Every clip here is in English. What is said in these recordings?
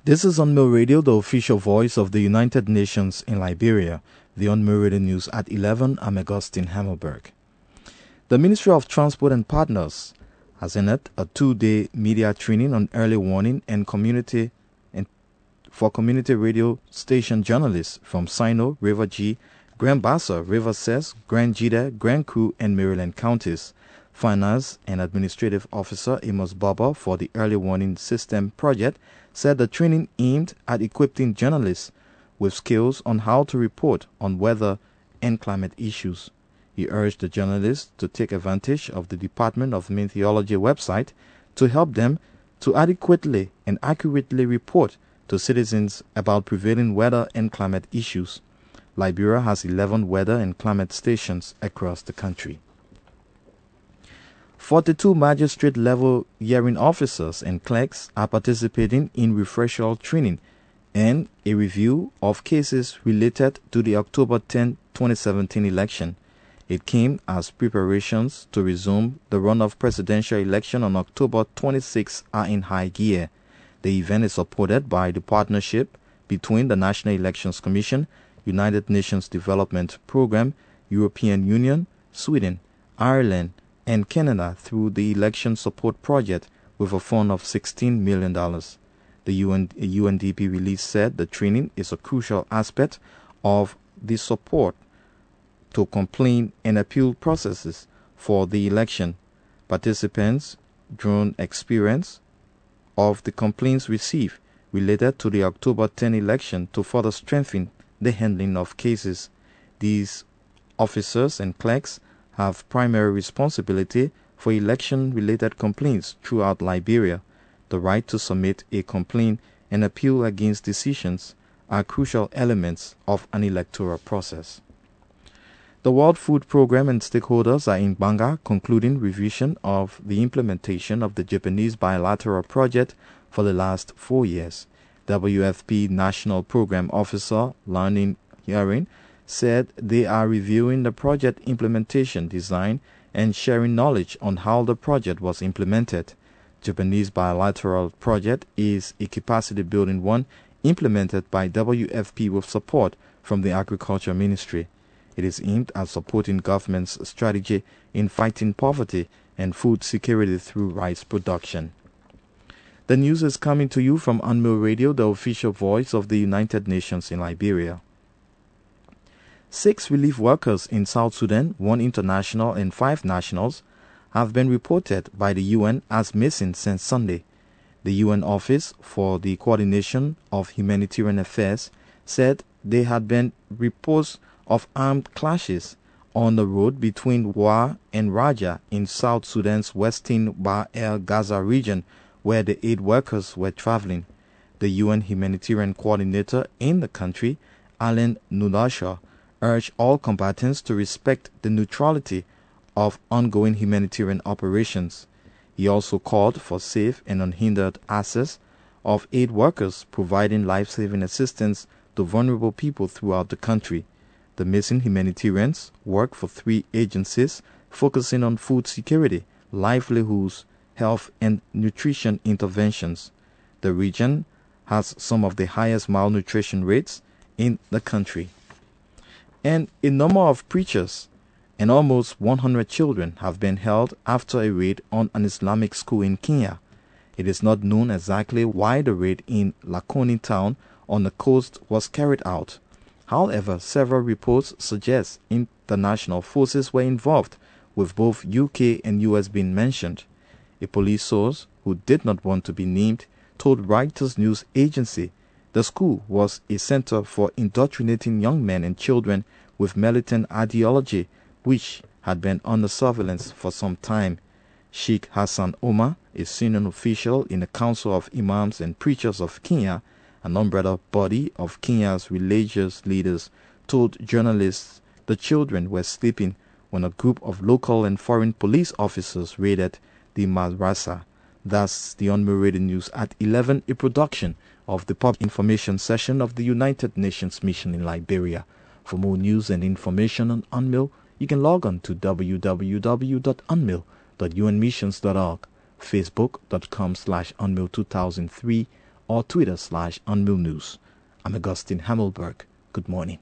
This is Unmill Radio, the official voice of the United Nations in Liberia. The Unmill Radio News at 11. I'm Augustine Hammelberg. The Ministry of Transport and Partners has ended a 2-day media training on early warning and for community radio station journalists from Sino, River G, Grand Bassa, River Cess, Grand Jida, Grand Kru, and Maryland counties. Finance and Administrative Officer Amos Baba for the Early Warning System project said the training aimed at equipping journalists with skills on how to report on weather and climate issues. He urged the journalists to take advantage of the Department of Meteorology website to help them to adequately and accurately report to citizens about prevailing weather and climate issues. Liberia has 11 weather and climate stations across the country. 42 magistrate-level hearing officers and clerks are participating in refresher training and a review of cases related to the October 10, 2017 election. It came as preparations to resume the run-of presidential election on October 26 are in high gear. The event is supported by the partnership between the National Elections Commission, United Nations Development Programme, European Union, Sweden, Ireland, and Canada through the Election Support Project with a fund of $16 million. The UNDP release said the training is a crucial aspect of the support to complaint and appeal processes for the election. Participants drew experience of the complaints received related to the October 10 election to further strengthen the handling of cases. These officers and clerks have primary responsibility for election-related complaints throughout Liberia. The right to submit a complaint and appeal against decisions are crucial elements of an electoral process. The World Food Programme and stakeholders are in Banga concluding revision of the implementation of the Japanese bilateral project for the last 4 years. WFP National Program Officer Learning Hearing said they are reviewing the project implementation design and sharing knowledge on how the project was implemented. Japanese bilateral project is a capacity building one implemented by WFP with support from the Agriculture Ministry. It is aimed at supporting government's strategy in fighting poverty and food security through rice production. The news is coming to you from Unmill Radio, the official voice of the United Nations in Liberia. 6 relief workers in South Sudan, 1 international and 5 nationals, have been reported by the UN as missing since Sunday. The UN Office for the Coordination of Humanitarian Affairs said there had been reports of armed clashes on the road between Wa and Raja in South Sudan's western Bahr el Ghazal region, where the aid workers were traveling. The UN humanitarian coordinator in the country, Alan Nulasha, urged all combatants to respect the neutrality of ongoing humanitarian operations. He also called for safe and unhindered access of aid workers providing life-saving assistance to vulnerable people throughout the country. The missing humanitarians work for 3 agencies focusing on food security, livelihoods, health, and nutrition interventions. The region has some of the highest malnutrition rates in the country. And a number of preachers and almost 100 children have been held after a raid on an Islamic school in Kenya. It is not known exactly why the raid in Lakoni town on the coast was carried out. However, several reports suggest international forces were involved, with both UK and US being mentioned. A police source, who did not want to be named, told Reuters news agency the school was a center for indoctrinating young men and children with militant ideology, which had been under surveillance for some time. Sheikh Hassan Omar, a senior official in the Council of Imams and Preachers of Kenya, an umbrella body of Kenya's religious leaders, told journalists the children were sleeping when a group of local and foreign police officers raided the madrasa. Thus, the Unmill Radio News at 11, a production of the Public Information Session of the United Nations Mission in Liberia. For more news and information on Unmill, you can log on to www.unmill.unmissions.org, facebook.com/unmill2003, or Twitter/UnmillNews. I'm Augustine Hammelberg. Good morning.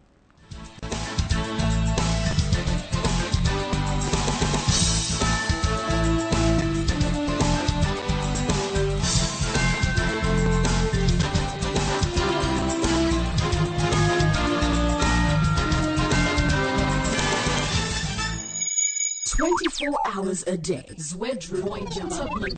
Hours a day. Zwedru